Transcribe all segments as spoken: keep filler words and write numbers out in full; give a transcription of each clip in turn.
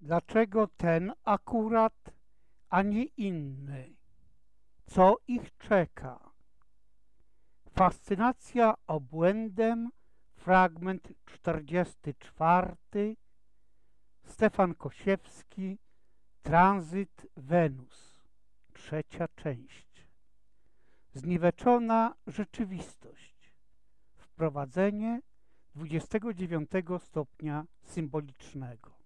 Dlaczego ten akurat, a nie inny? Co ich czeka? Fascynacja obłędem, fragment czterdziesty czwarty, Stefan Kosiewski, Tranzyt Wenus, trzecia część. Zniweczona rzeczywistość. Wprowadzenie dwudziestego dziewiątego stopnia symbolicznego.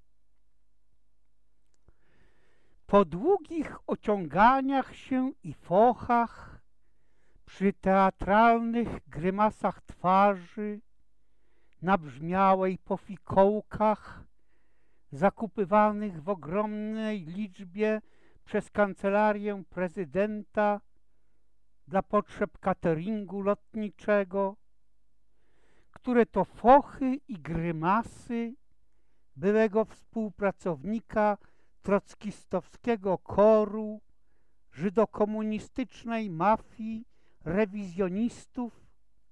Po długich ociąganiach się i fochach, przy teatralnych grymasach twarzy, nabrzmiałej po fikołkach, zakupywanych w ogromnej liczbie przez kancelarię prezydenta dla potrzeb cateringu lotniczego, które to fochy i grymasy byłego współpracownika trockistowskiego koru, żydokomunistycznej mafii rewizjonistów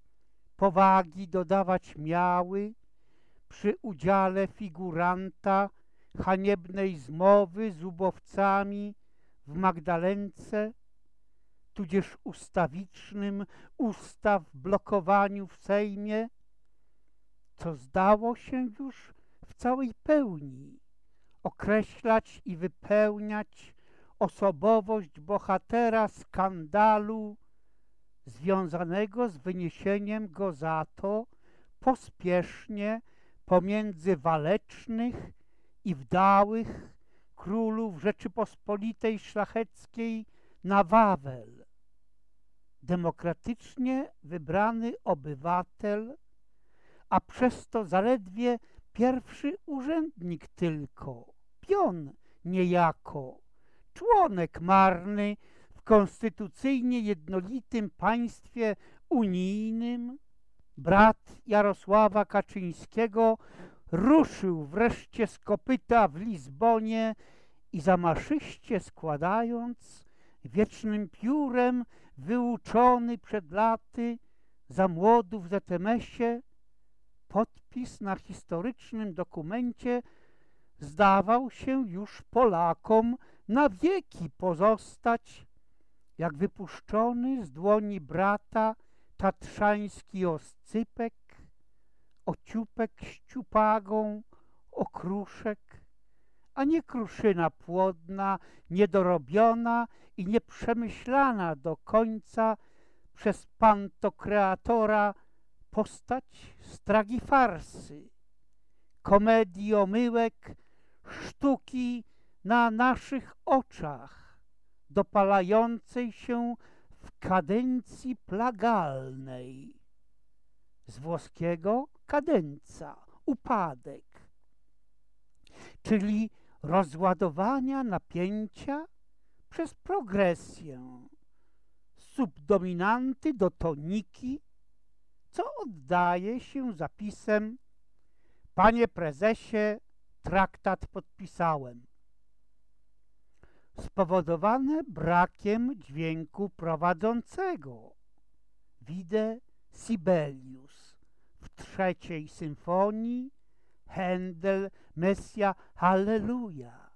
powagi dodawać miały przy udziale figuranta haniebnej zmowy z ubowcami w Magdalence, tudzież ustawicznym ustaw blokowaniu w Sejmie, co zdało się już w całej pełni określać i wypełniać osobowość bohatera skandalu związanego z wyniesieniem go za to pospiesznie pomiędzy walecznych i wdałych królów Rzeczypospolitej Szlacheckiej na Wawel. Demokratycznie wybrany obywatel, a przez to zaledwie pierwszy urzędnik tylko, pion niejako, członek marny w konstytucyjnie jednolitym państwie unijnym, brat Jarosława Kaczyńskiego, ruszył wreszcie z kopyta w Lizbonie i zamaszyście składając, wiecznym piórem wyuczony przed laty za młodów w zet em esie, podpis na historycznym dokumencie zdawał się już Polakom na wieki pozostać, jak wypuszczony z dłoni brata tatrzański oscypek, ociupek ściupagą, okruszek, a nie kruszyna płodna, niedorobiona i nieprzemyślana do końca przez pantokreatora postać stragi farsy, komedii omyłek, sztuki na naszych oczach, dopalającej się w kadencji plagalnej. Z włoskiego kadenca, upadek, czyli rozładowania napięcia przez progresję, z subdominanty do toniki, co oddaje się zapisem: panie prezesie, traktat podpisałem. Spowodowane brakiem dźwięku prowadzącego. Vide Sibelius w trzeciej symfonii, Händel, Messia, Halleluja.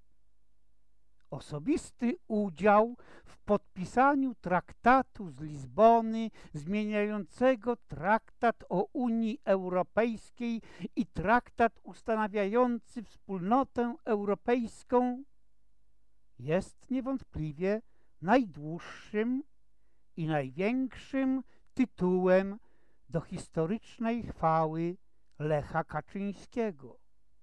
Osobisty udział w podpisaniu traktatu z Lizbony zmieniającego traktat o Unii Europejskiej i traktat ustanawiający Wspólnotę Europejską jest niewątpliwie najdłuższym i największym tytułem do historycznej chwały Lecha Kaczyńskiego.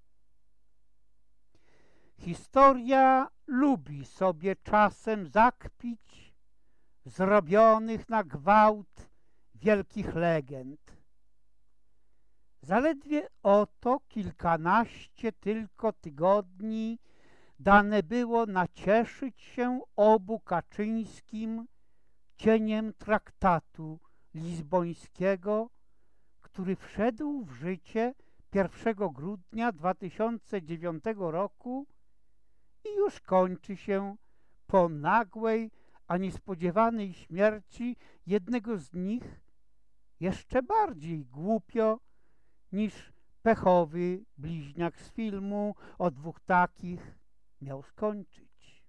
Historia lubi sobie czasem zakpić zrobionych na gwałt wielkich legend. Zaledwie oto kilkanaście tylko tygodni dane było nacieszyć się obu Kaczyńskim cieniem traktatu lizbońskiego, który wszedł w życie pierwszego grudnia dwa tysiące dziewiątego roku i już kończy się po nagłej, a niespodziewanej śmierci jednego z nich jeszcze bardziej głupio niż pechowy bliźniak z filmu o dwóch takich miał skończyć.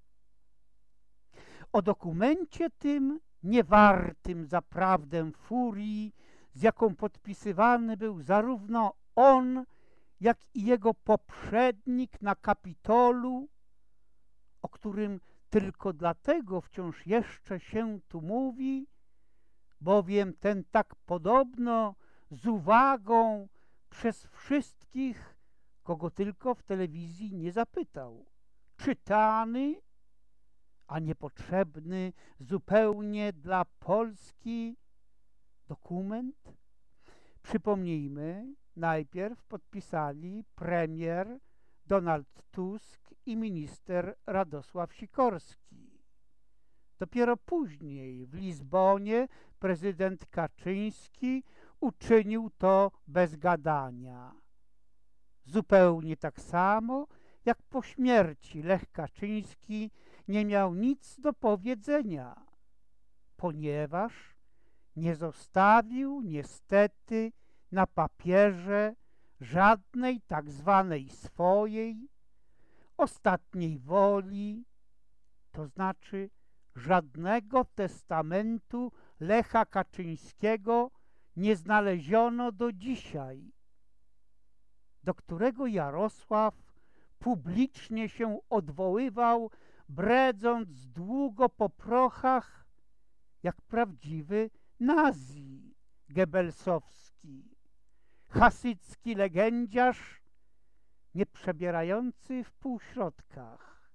O dokumencie tym, niewartym zaprawdę furii, z jaką podpisywany był zarówno on, jak i jego poprzednik na Kapitolu, o którym tylko dlatego wciąż jeszcze się tu mówi, bowiem ten tak podobno z uwagą przez wszystkich, kogo tylko w telewizji nie zapytał, czytany, a niepotrzebny zupełnie dla Polski dokument. Przypomnijmy, najpierw podpisali premier Donald Tusk i minister Radosław Sikorski. Dopiero później w Lizbonie prezydent Kaczyński uczynił to bez gadania. Zupełnie tak samo, jak po śmierci Lech Kaczyński nie miał nic do powiedzenia, ponieważ nie zostawił niestety na papierze żadnej tak zwanej swojej ostatniej woli, to znaczy żadnego testamentu Lecha Kaczyńskiego nie znaleziono do dzisiaj, do którego Jarosław publicznie się odwoływał, bredząc długo po prochach, jak prawdziwy Nazi gebelsowski, hasycki legendziarz, nie przebierający w półśrodkach,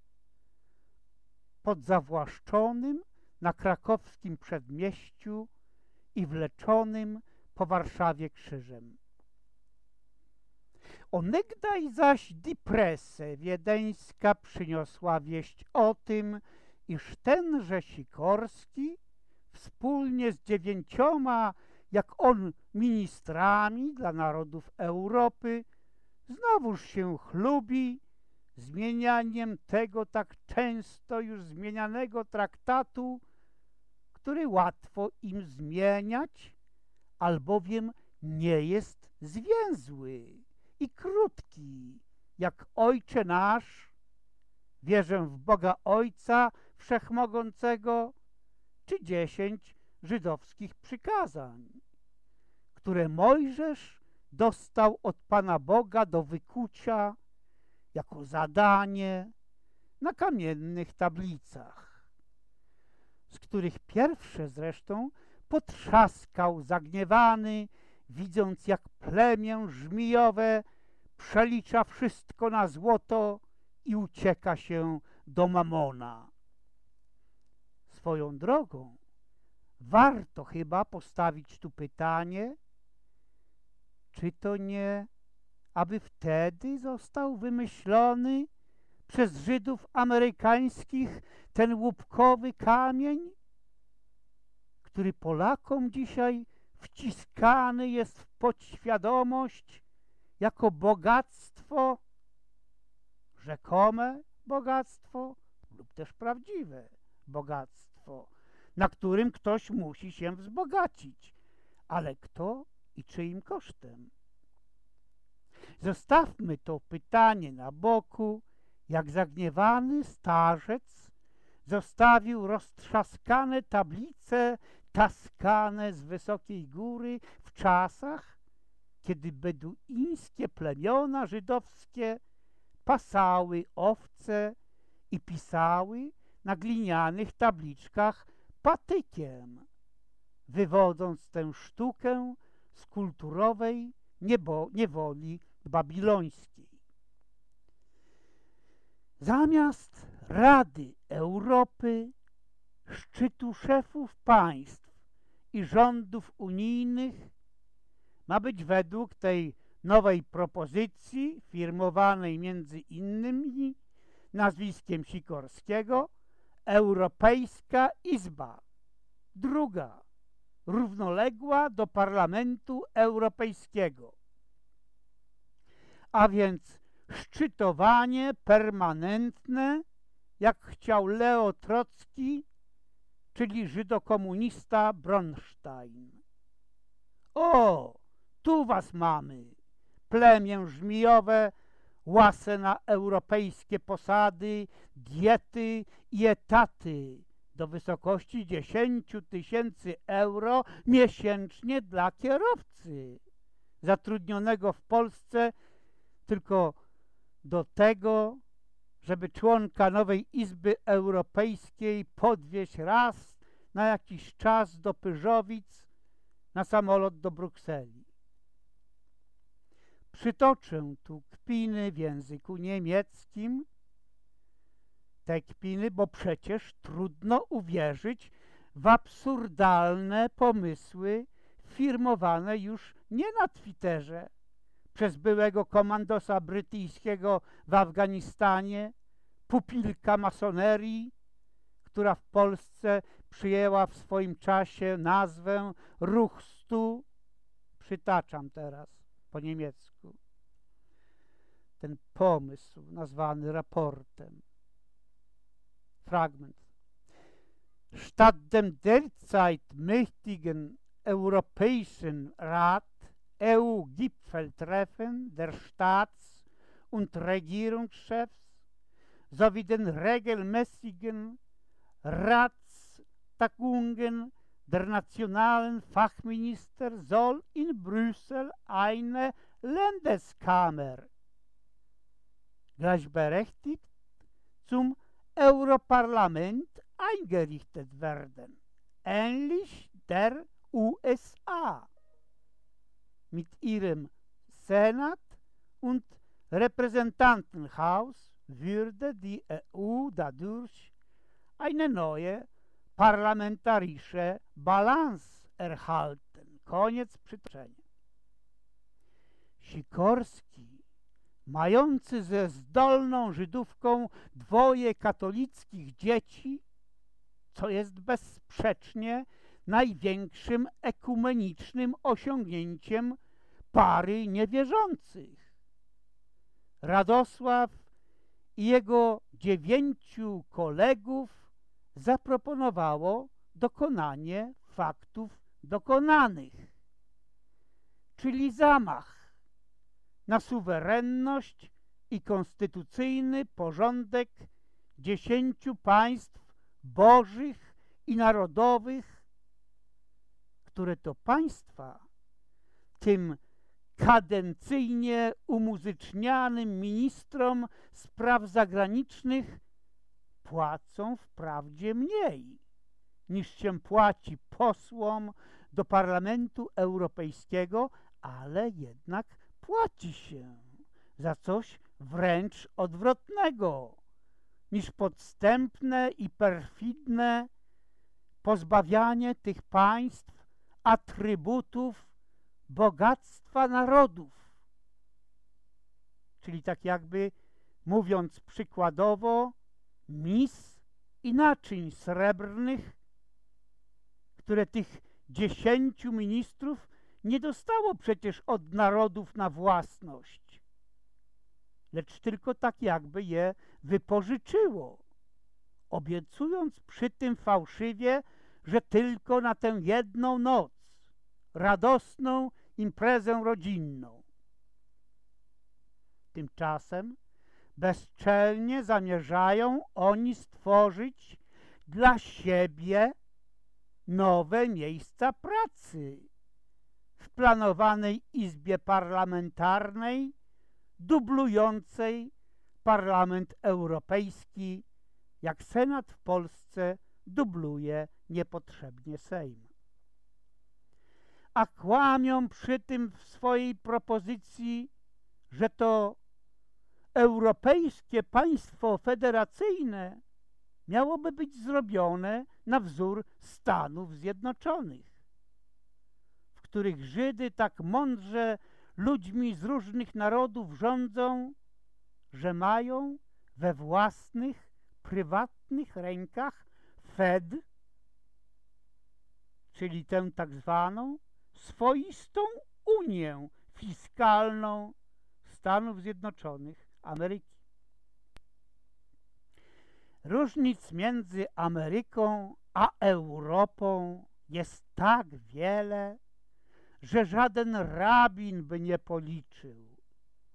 pod zawłaszczonym na krakowskim przedmieściu i wleczonym po Warszawie krzyżem. Onegdaj zaś Die Presse wiedeńska przyniosła wieść o tym, iż tenże Sikorski wspólnie z dziewięcioma, jak on, ministrami dla narodów Europy znowuż się chlubi zmienianiem tego tak często już zmienianego traktatu, który łatwo im zmieniać, albowiem nie jest zwięzły i krótki, jak Ojcze nasz, wierzę w Boga Ojca Wszechmogącego, czy dziesięć żydowskich przykazań, które Mojżesz dostał od Pana Boga do wykucia jako zadanie na kamiennych tablicach, z których pierwsze zresztą potrzaskał zagniewany, widząc jak plemię żmijowe przelicza wszystko na złoto i ucieka się do Mamona. Swoją drogą warto chyba postawić tu pytanie, czy to nie, aby wtedy został wymyślony przez Żydów amerykańskich ten łupkowy kamień, który Polakom dzisiaj wciskany jest w podświadomość jako bogactwo, rzekome bogactwo lub też prawdziwe bogactwo, na którym ktoś musi się wzbogacić. Ale kto i czyim kosztem? Zostawmy to pytanie na boku, jak zagniewany starzec zostawił roztrzaskane tablice taskane z wysokiej góry w czasach, kiedy beduińskie plemiona żydowskie pasały owce i pisały na glinianych tabliczkach patykiem, wywodząc tę sztukę z kulturowej niebo, niewoli babilońskiej. Zamiast Rady Europy, szczytu szefów państw i rządów unijnych, ma być według tej nowej propozycji, firmowanej między innymi nazwiskiem Sikorskiego, Europejska Izba, druga, równoległa do Parlamentu Europejskiego. A więc szczytowanie permanentne, jak chciał Leo Trocki, czyli żydokomunista Bronstein. O, tu was mamy, plemię żmijowe, łasę na europejskie posady, diety i etaty do wysokości dziesięć tysięcy euro miesięcznie dla kierowcy zatrudnionego w Polsce tylko do tego, żeby członka nowej Izby Europejskiej podwieźć raz na jakiś czas do Pyrzowic na samolot do Brukseli. Przytoczę tu kpiny w języku niemieckim, te kpiny, bo przecież trudno uwierzyć w absurdalne pomysły firmowane już nie na Twitterze przez byłego komandosa brytyjskiego w Afganistanie, pupilka masonerii, która w Polsce przyjęła w swoim czasie nazwę Ruch Stu. Przytaczam teraz po niemiecku ten pomysł nazwany raportem. Fragment. Statt dem derzeit mächtigen Europäischen Rat E U-Gipfeltreffen der Staats- und Regierungschefs sowie den regelmäßigen Ratstagungen der nationalen Fachminister soll in Brüssel eine Landeskammer gleichberechtigt zum Europarlament eingerichtet werden, ähnlich der U S A, mit ihrem Senat und Repräsentantenhaus würde die E U dadurch eine neue parlamentarische Balance erhalten. Koniec przytoczenia. Sikorski, mający ze zdolną Żydówką dwoje katolickich dzieci, co jest bezsprzecznie największym ekumenicznym osiągnięciem pary niewierzących. Radosław i jego dziewięciu kolegów zaproponowało dokonanie faktów dokonanych, czyli zamach na suwerenność i konstytucyjny porządek dziesięciu państw bożych i narodowych, które to państwa tym kadencyjnie umuzycznianym ministrom spraw zagranicznych płacą wprawdzie mniej, niż się płaci posłom do Parlamentu Europejskiego, ale jednak płaci się za coś wręcz odwrotnego niż podstępne i perfidne pozbawianie tych państw atrybutów bogactwa narodów. Czyli tak jakby mówiąc przykładowo, mis i naczyń srebrnych, które tych dziesięciu ministrów nie dostało przecież od narodów na własność, lecz tylko tak jakby je wypożyczyło, obiecując przy tym fałszywie, że tylko na tę jedną noc, radosną imprezę rodzinną. Tymczasem bezczelnie zamierzają oni stworzyć dla siebie nowe miejsca pracy w planowanej izbie parlamentarnej, dublującej Parlament Europejski, jak Senat w Polsce dubluje niepotrzebnie Sejm. A kłamią przy tym w swojej propozycji, że to europejskie państwo federacyjne miałoby być zrobione na wzór Stanów Zjednoczonych, w których Żydy tak mądrze ludźmi z różnych narodów rządzą, że mają we własnych, prywatnych rękach Fed, czyli tę tak zwaną swoistą Unię Fiskalną Stanów Zjednoczonych Ameryki. Różnic między Ameryką a Europą jest tak wiele, że żaden rabin by nie policzył,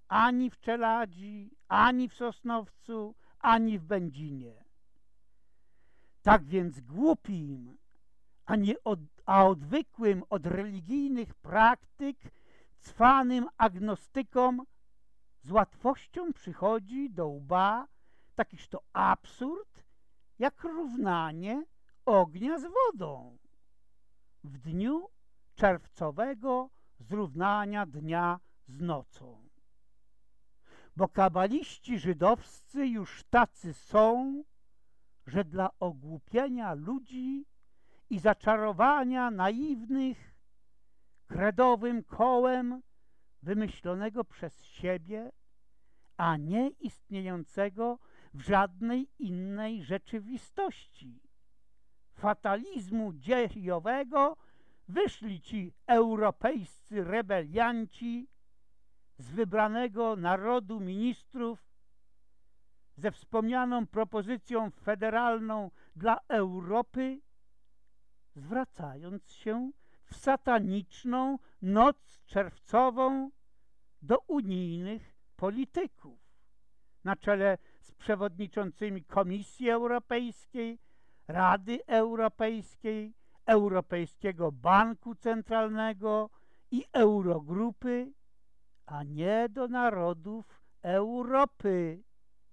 ani w Czeladzi, ani w Sosnowcu, ani w Będzinie. Tak więc głupim, a, nie od, a odwykłym od religijnych praktyk, cwanym agnostykom z łatwością przychodzi do łba takiż to absurd, jak równanie ognia z wodą w dniu czerwcowego zrównania dnia z nocą. Bo kabaliści żydowscy już tacy są, że dla ogłupienia ludzi i zaczarowania naiwnych kredowym kołem wymyślonego przez siebie, a nie istniejącego w żadnej innej rzeczywistości, fatalizmu dziejowego, wyszli ci europejscy rebelianci z wybranego narodu ministrów ze wspomnianą propozycją federalną dla Europy, zwracając się w sataniczną noc czerwcową do unijnych polityków na czele z przewodniczącymi Komisji Europejskiej, Rady Europejskiej, Europejskiego Banku Centralnego i Eurogrupy, a nie do narodów Europy,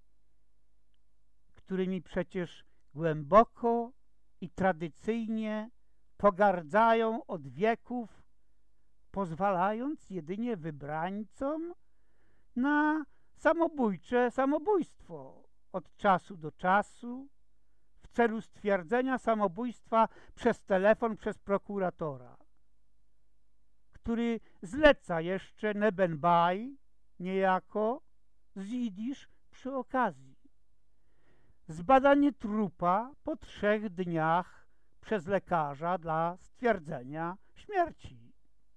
którymi przecież głęboko i tradycyjnie pogardzają od wieków, pozwalając jedynie wybrańcom na samobójcze samobójstwo od czasu do czasu w celu stwierdzenia samobójstwa przez telefon przez prokuratora, który zleca jeszcze nebenbaj niejako z jidysz przy okazji. Zbadanie trupa po trzech dniach przez lekarza dla stwierdzenia śmierci.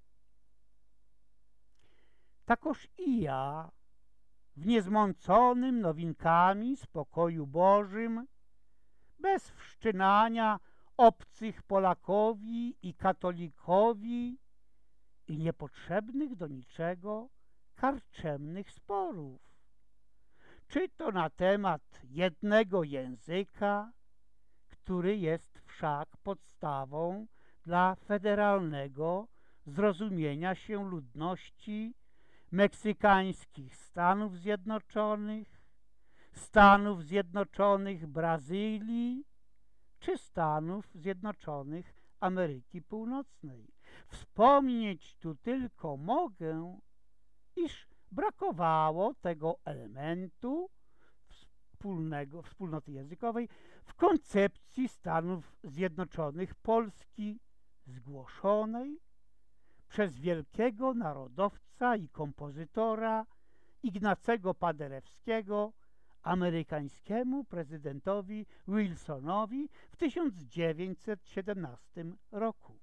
Takoż i ja w niezmąconym nowinkami spokoju Bożym, bez wszczynania obcych Polakowi i katolikowi i niepotrzebnych do niczego karczemnych sporów, czy to na temat jednego języka, który jest wszak podstawą dla federalnego zrozumienia się ludności meksykańskich Stanów Zjednoczonych, Stanów Zjednoczonych Brazylii czy Stanów Zjednoczonych Ameryki Północnej. Wspomnieć tu tylko mogę, iż brakowało tego elementu wspólnego, wspólnoty językowej w koncepcji Stanów Zjednoczonych Polski zgłoszonej przez wielkiego narodowca i kompozytora Ignacego Paderewskiego amerykańskiemu prezydentowi Wilsonowi w tysiąc dziewięćset siedemnastym roku.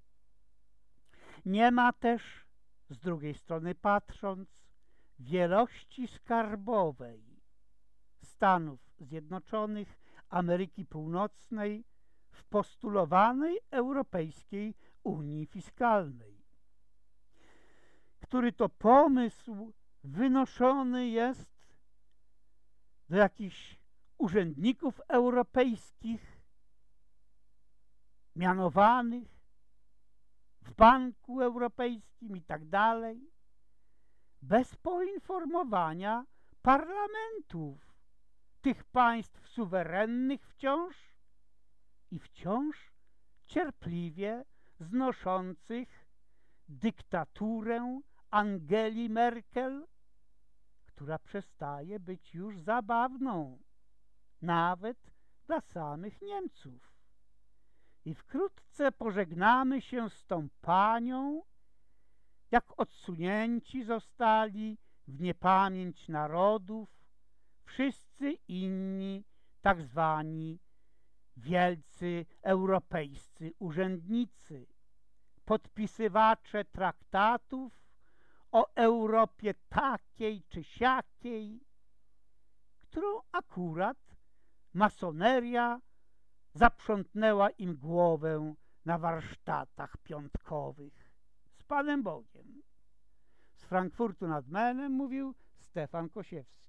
Nie ma też, z drugiej strony patrząc, wielości skarbowej Stanów Zjednoczonych Ameryki Północnej w postulowanej Europejskiej Unii Fiskalnej, który to pomysł wynoszony jest do jakichś urzędników europejskich mianowanych w Banku Europejskim i tak dalej, bez poinformowania parlamentów tych państw suwerennych wciąż i wciąż cierpliwie znoszących dyktaturę Angeli Merkel, która przestaje być już zabawną nawet dla samych Niemców. I wkrótce pożegnamy się z tą panią, jak odsunięci zostali w niepamięć narodów wszyscy inni tak zwani wielcy europejscy urzędnicy, podpisywacze traktatów o Europie takiej czy siakiej, którą akurat masoneria zaprzątnęła im głowę na warsztatach piątkowych. Z Panem Bogiem. Z Frankfurtu nad Menem mówił Stefan Kosiewski.